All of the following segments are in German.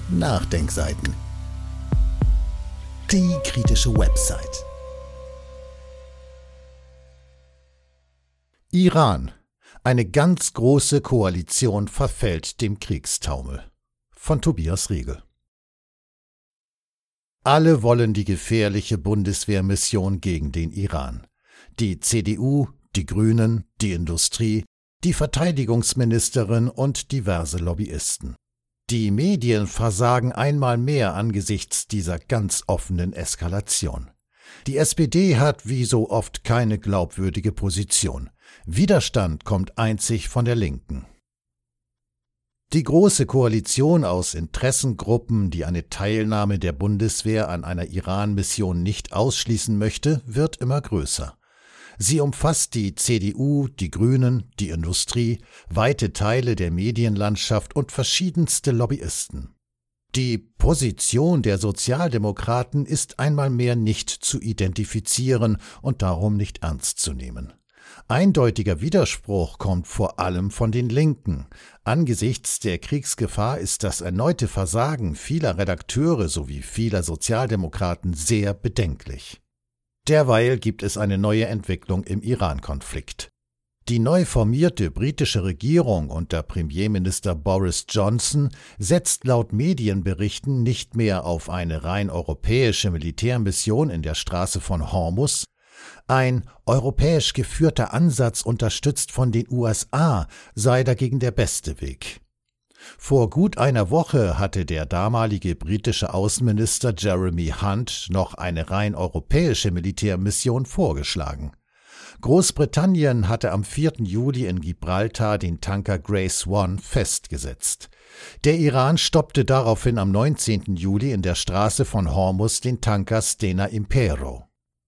Nachdenkseiten. Die kritische Website. Iran. Eine ganz große Koalition verfällt dem Kriegstaumel. Von Tobias Riegel. Alle wollen die gefährliche Bundeswehrmission gegen den Iran. Die CDU, die Grünen, die Industrie, die Verteidigungsministerin und diverse Lobbyisten. Die Medien versagen einmal mehr angesichts dieser ganz offenen Eskalation. Die SPD hat wie so oft keine glaubwürdige Position. Widerstand kommt einzig von der Linken. Die Große Koalition aus Interessengruppen, die eine Teilnahme der Bundeswehr an einer Iran-Mission nicht ausschließen möchte, wird immer größer. Sie umfasst die CDU, die Grünen, die Industrie, weite Teile der Medienlandschaft und verschiedenste Lobbyisten. Die Position der Sozialdemokraten ist einmal mehr nicht zu identifizieren und darum nicht ernst zu nehmen. Eindeutiger Widerspruch kommt vor allem von den Linken. Angesichts der Kriegsgefahr ist das erneute Versagen vieler Redakteure sowie vieler Sozialdemokraten sehr bedenklich. Derweil gibt es eine neue Entwicklung im Iran-Konflikt. Die neu formierte britische Regierung unter Premierminister Boris Johnson setzt laut Medienberichten nicht mehr auf eine rein europäische Militärmission in der Straße von Hormuz. Ein europäisch geführter Ansatz, unterstützt von den USA, sei dagegen der beste Weg. Vor gut einer Woche hatte der damalige britische Außenminister Jeremy Hunt noch eine rein europäische Militärmission vorgeschlagen. Großbritannien hatte am 4. Juli in Gibraltar den Tanker Grace One festgesetzt. Der Iran stoppte daraufhin am 19. Juli in der Straße von Hormuz den Tanker Stena Impero.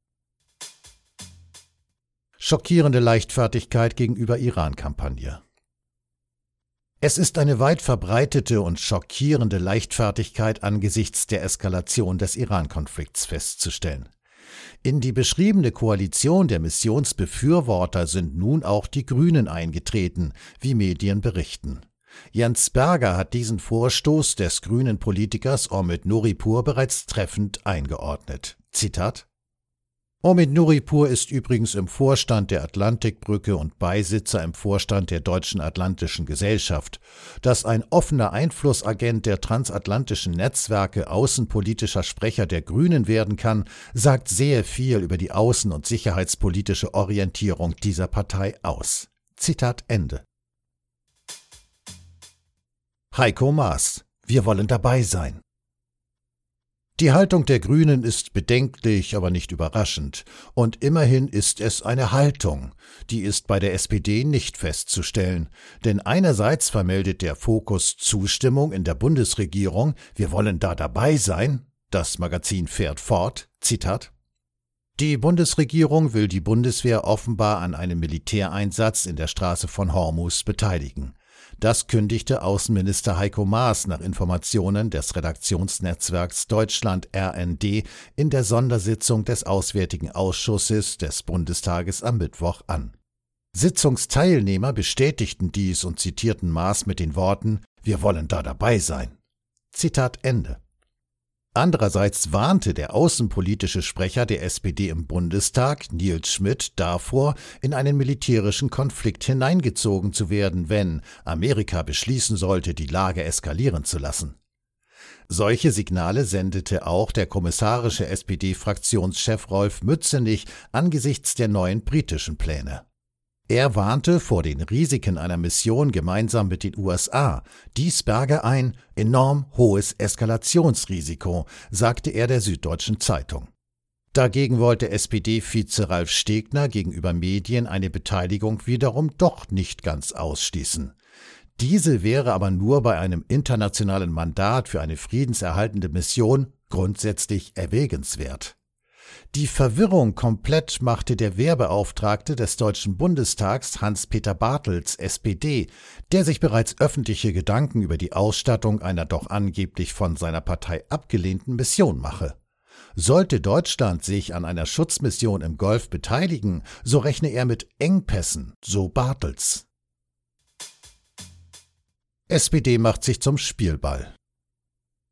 Schockierende Leichtfertigkeit gegenüber Iran-Kampagne. Es ist eine weit verbreitete und schockierende Leichtfertigkeit angesichts der Eskalation des Iran-Konflikts festzustellen. In die beschriebene Koalition der Missionsbefürworter sind nun auch die Grünen eingetreten, wie Medien berichten. Jens Berger hat diesen Vorstoß des grünen Politikers Omid Nuripur bereits treffend eingeordnet. Zitat: Omid Nuripur ist übrigens im Vorstand der Atlantikbrücke und Beisitzer im Vorstand der Deutschen Atlantischen Gesellschaft. Dass ein offener Einflussagent der transatlantischen Netzwerke außenpolitischer Sprecher der Grünen werden kann, sagt sehr viel über die außen- und sicherheitspolitische Orientierung dieser Partei aus. Zitat Ende. Heiko Maas: Wir wollen dabei sein. Die Haltung der Grünen ist bedenklich, aber nicht überraschend. Und immerhin ist es eine Haltung. Die ist bei der SPD nicht festzustellen. Denn einerseits vermeldet der Fokus Zustimmung in der Bundesregierung, wir wollen da dabei sein. Das Magazin fährt fort, Zitat: Die Bundesregierung will die Bundeswehr offenbar an einem Militäreinsatz in der Straße von Hormuz beteiligen. Das kündigte Außenminister Heiko Maas nach Informationen des Redaktionsnetzwerks Deutschland RND in der Sondersitzung des Auswärtigen Ausschusses des Bundestages am Mittwoch an. Sitzungsteilnehmer bestätigten dies und zitierten Maas mit den Worten: Wir wollen da dabei sein. Zitat Ende. Andererseits warnte der außenpolitische Sprecher der SPD im Bundestag, Nils Schmidt, davor, in einen militärischen Konflikt hineingezogen zu werden, wenn Amerika beschließen sollte, die Lage eskalieren zu lassen. Solche Signale sendete auch der kommissarische SPD-Fraktionschef Rolf Mützenich angesichts der neuen britischen Pläne. Er warnte vor den Risiken einer Mission gemeinsam mit den USA. Dies berge ein enorm hohes Eskalationsrisiko, sagte er der Süddeutschen Zeitung. Dagegen wollte SPD-Vize Ralf Stegner gegenüber Medien eine Beteiligung wiederum doch nicht ganz ausschließen. Diese wäre aber nur bei einem internationalen Mandat für eine friedenserhaltende Mission grundsätzlich erwägenswert. Die Verwirrung komplett machte der Wehrbeauftragte des Deutschen Bundestags Hans-Peter Bartels, SPD, der sich bereits öffentliche Gedanken über die Ausstattung einer doch angeblich von seiner Partei abgelehnten Mission mache. Sollte Deutschland sich an einer Schutzmission im Golf beteiligen, so rechne er mit Engpässen, so Bartels. SPD macht sich zum Spielball.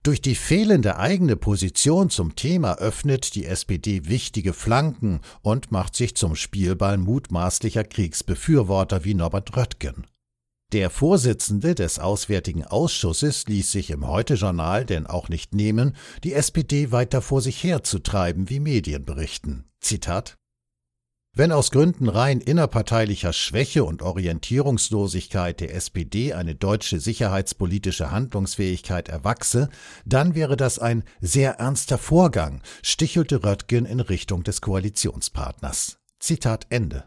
Durch die fehlende eigene Position zum Thema öffnet die SPD wichtige Flanken und macht sich zum Spielball mutmaßlicher Kriegsbefürworter wie Norbert Röttgen. Der Vorsitzende des Auswärtigen Ausschusses ließ sich im Heute-Journal denn auch nicht nehmen, die SPD weiter vor sich herzutreiben, wie Medien berichten. Zitat: Wenn aus Gründen rein innerparteilicher Schwäche und Orientierungslosigkeit der SPD eine deutsche sicherheitspolitische Handlungsfähigkeit erwachse, dann wäre das ein sehr ernster Vorgang, stichelte Röttgen in Richtung des Koalitionspartners. Zitat Ende.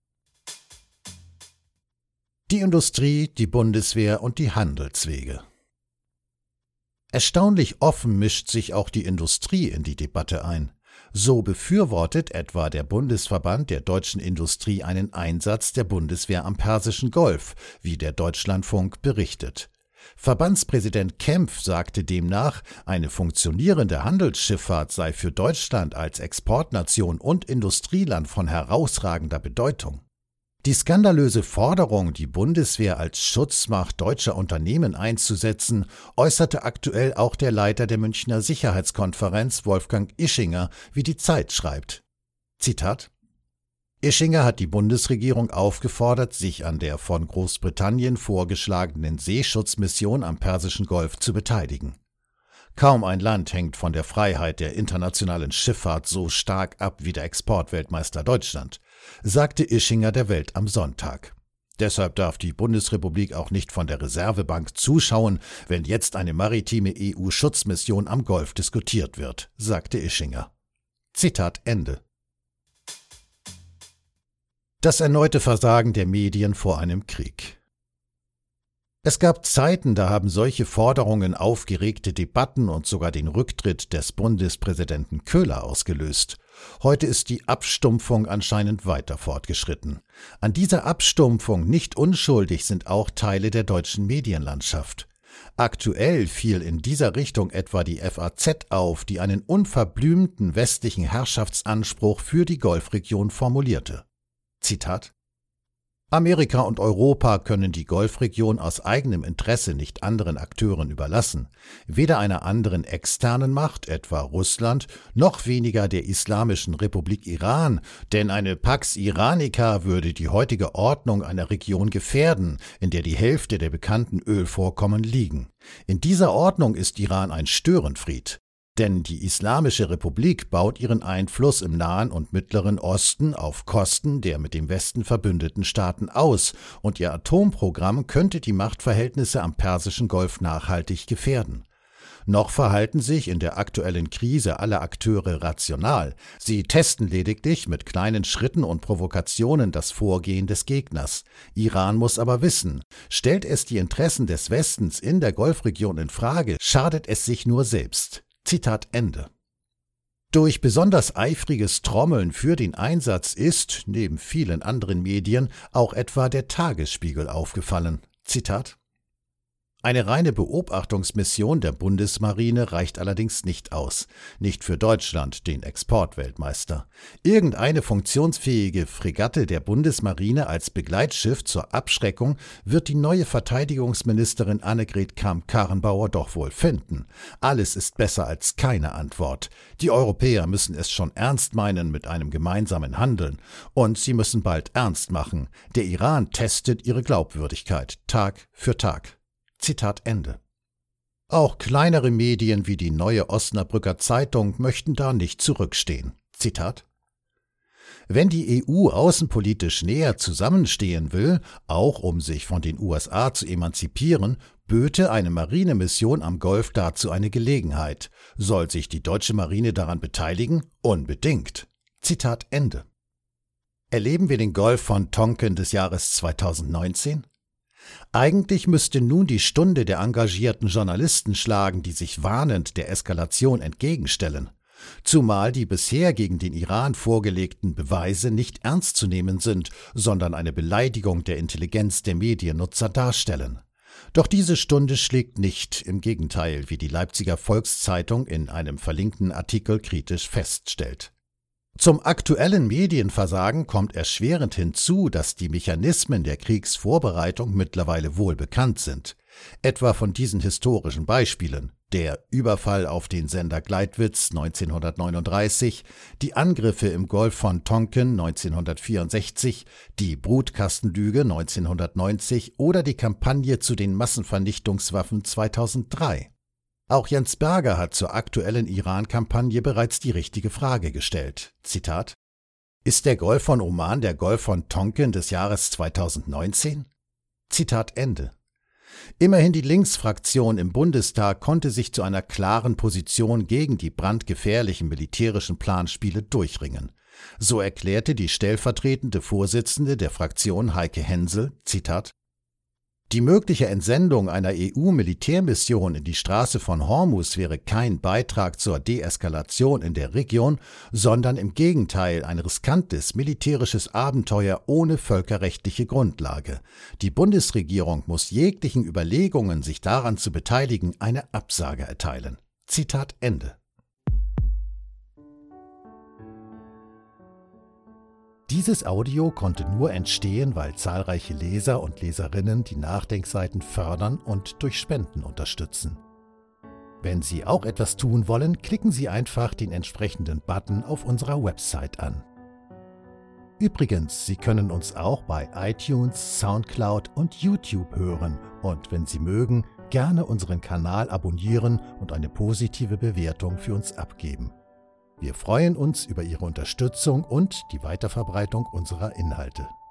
Die Industrie, die Bundeswehr und die Handelswege. Erstaunlich offen mischt sich auch die Industrie in die Debatte ein. So befürwortet etwa der Bundesverband der deutschen Industrie einen Einsatz der Bundeswehr am Persischen Golf, wie der Deutschlandfunk berichtet. Verbandspräsident Kempf sagte demnach, eine funktionierende Handelsschifffahrt sei für Deutschland als Exportnation und Industrieland von herausragender Bedeutung. Die skandalöse Forderung, die Bundeswehr als Schutzmacht deutscher Unternehmen einzusetzen, äußerte aktuell auch der Leiter der Münchner Sicherheitskonferenz, Wolfgang Ischinger, wie die Zeit schreibt. Zitat: Ischinger hat die Bundesregierung aufgefordert, sich an der von Großbritannien vorgeschlagenen Seeschutzmission am Persischen Golf zu beteiligen. Kaum ein Land hängt von der Freiheit der internationalen Schifffahrt so stark ab wie der Exportweltmeister Deutschland, sagte Ischinger der Welt am Sonntag. Deshalb darf die Bundesrepublik auch nicht von der Reservebank zuschauen, wenn jetzt eine maritime EU-Schutzmission am Golf diskutiert wird, sagte Ischinger. Zitat Ende. Das erneute Versagen der Medien vor einem Krieg. Es gab Zeiten, da haben solche Forderungen aufgeregte Debatten und sogar den Rücktritt des Bundespräsidenten Köhler ausgelöst. Heute ist die Abstumpfung anscheinend weiter fortgeschritten. An dieser Abstumpfung nicht unschuldig sind auch Teile der deutschen Medienlandschaft. Aktuell fiel in dieser Richtung etwa die FAZ auf, die einen unverblümten westlichen Herrschaftsanspruch für die Golfregion formulierte. Zitat: Amerika und Europa können die Golfregion aus eigenem Interesse nicht anderen Akteuren überlassen, weder einer anderen externen Macht, etwa Russland, noch weniger der Islamischen Republik Iran, denn eine Pax Iranica würde die heutige Ordnung einer Region gefährden, in der die Hälfte der bekannten Ölvorkommen liegen. In dieser Ordnung ist Iran ein Störenfried. Denn die Islamische Republik baut ihren Einfluss im Nahen und Mittleren Osten auf Kosten der mit dem Westen verbündeten Staaten aus, und ihr Atomprogramm könnte die Machtverhältnisse am Persischen Golf nachhaltig gefährden. Noch verhalten sich in der aktuellen Krise alle Akteure rational. Sie testen lediglich mit kleinen Schritten und Provokationen das Vorgehen des Gegners. Iran muss aber wissen, stellt es die Interessen des Westens in der Golfregion in Frage, schadet es sich nur selbst. Zitat Ende. Durch besonders eifriges Trommeln für den Einsatz ist, neben vielen anderen Medien, auch etwa der Tagesspiegel aufgefallen. Zitat: Eine reine Beobachtungsmission der Bundesmarine reicht allerdings nicht aus. Nicht für Deutschland, den Exportweltmeister. Irgendeine funktionsfähige Fregatte der Bundesmarine als Begleitschiff zur Abschreckung wird die neue Verteidigungsministerin Annegret Kramp-Karrenbauer doch wohl finden. Alles ist besser als keine Antwort. Die Europäer müssen es schon ernst meinen mit einem gemeinsamen Handeln. Und sie müssen bald ernst machen. Der Iran testet ihre Glaubwürdigkeit Tag für Tag. Zitat Ende. Auch kleinere Medien wie die Neue Osnabrücker Zeitung möchten da nicht zurückstehen. Zitat: Wenn die EU außenpolitisch näher zusammenstehen will, auch um sich von den USA zu emanzipieren, böte eine Marinemission am Golf dazu eine Gelegenheit. Soll sich die deutsche Marine daran beteiligen? Unbedingt. Zitat Ende. Erleben wir den Golf von Tonkin des Jahres 2019? Eigentlich müsste nun die Stunde der engagierten Journalisten schlagen, die sich warnend der Eskalation entgegenstellen. Zumal die bisher gegen den Iran vorgelegten Beweise nicht ernst zu nehmen sind, sondern eine Beleidigung der Intelligenz der Mediennutzer darstellen. Doch diese Stunde schlägt nicht, im Gegenteil, wie die Leipziger Volkszeitung in einem verlinkten Artikel kritisch feststellt. Zum aktuellen Medienversagen kommt erschwerend hinzu, dass die Mechanismen der Kriegsvorbereitung mittlerweile wohl bekannt sind. Etwa von diesen historischen Beispielen: der Überfall auf den Sender Gleitwitz 1939, die Angriffe im Golf von Tonkin 1964, die Brutkastenlüge 1990 oder die Kampagne zu den Massenvernichtungswaffen 2003. Auch Jens Berger hat zur aktuellen Iran-Kampagne bereits die richtige Frage gestellt. Zitat: Ist der Golf von Oman der Golf von Tonkin des Jahres 2019? Zitat Ende. Immerhin die Linksfraktion im Bundestag konnte sich zu einer klaren Position gegen die brandgefährlichen militärischen Planspiele durchringen. So erklärte die stellvertretende Vorsitzende der Fraktion Heike Hensel, Zitat: Die mögliche Entsendung einer EU-Militärmission in die Straße von Hormuz wäre kein Beitrag zur Deeskalation in der Region, sondern im Gegenteil ein riskantes militärisches Abenteuer ohne völkerrechtliche Grundlage. Die Bundesregierung muss jeglichen Überlegungen, sich daran zu beteiligen, eine Absage erteilen. Zitat Ende. Dieses Audio konnte nur entstehen, weil zahlreiche Leser und Leserinnen die Nachdenkseiten fördern und durch Spenden unterstützen. Wenn Sie auch etwas tun wollen, klicken Sie einfach den entsprechenden Button auf unserer Website an. Übrigens, Sie können uns auch bei iTunes, Soundcloud und YouTube hören und wenn Sie mögen, gerne unseren Kanal abonnieren und eine positive Bewertung für uns abgeben. Wir freuen uns über Ihre Unterstützung und die Weiterverbreitung unserer Inhalte.